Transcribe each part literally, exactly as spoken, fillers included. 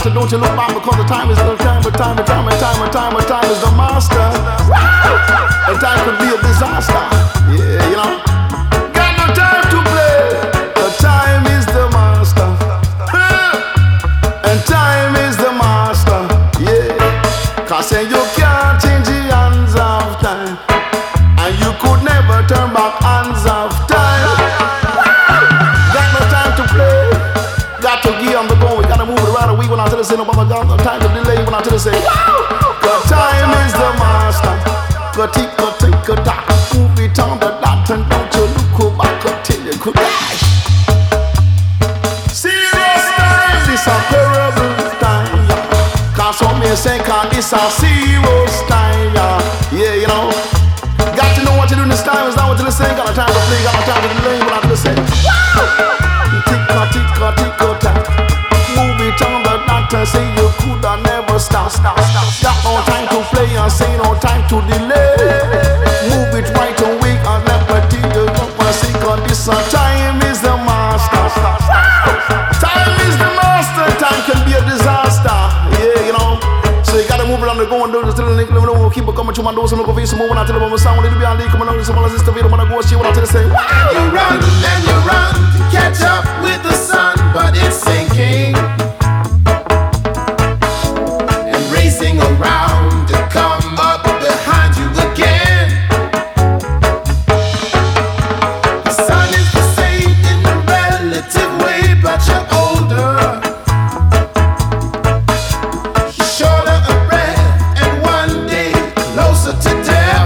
So don't you look back, because the time is the time, but time, but time, but time, but time, but time is the master. And time could be a disaster. Yeah, you know. Got no time to play. The time is the master. And time is the master. Yeah. Cause then you can't change the hands of time. And you could never turn back hands of time. Got no time to play. Got to give on the go. We gotta move it around. We went out to the center, but my God, no time to delay. We went out to the say, the time is the master. Go tick, go tick, go tack. Move it on the dot and don't you look back until you could dash. Serious time, this a terrible time. Cause some may say, cause this a serious time. Yeah, you know. Got to know what you do in this time. Is not what you say. Got no time to play, got no time to delay. We went out to the say, tick, go tick, go tick, go tack. Move it on the dot and say you coulda never stop, stop, stop. Got no time to play and say no time to delay. Move it right away and never till you don't want to see. Cause this a time is the master. Time is the master. Time can be a disaster. Yeah, you know. So you gotta move it on the go and do this till the link. Let me know. Keep it coming to my doors and look over you. So moving out to the moment. Sound little bit on the come on. Some of the sister video when I go she went out to the same. You run and you run to catch up with the sun, but it's sinking and racing around to come up behind you again. The sun is the same in a relative way, but you're older. You're shorter of breath and one day closer to death.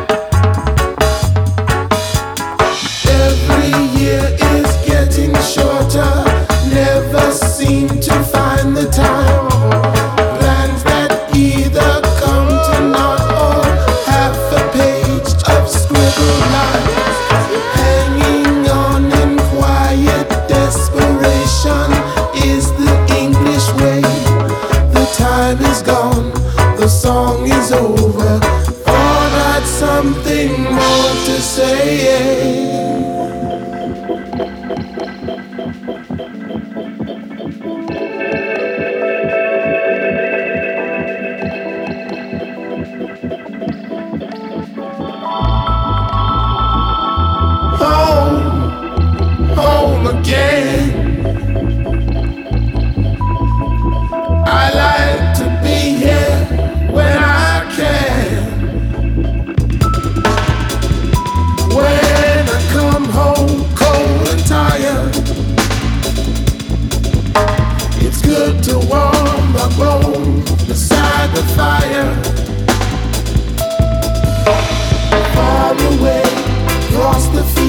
Every year is getting shorter. Never seem to find the time. Plans that either come to naught or half a page of scribbled lines. Hanging on in quiet desperation is the English way. The time is gone, the song is over. Thought I'd something more to say. Home again. I like to be here when I can. When I come home cold and tired, it's good to warm my bones beside the fire. Far away across the field,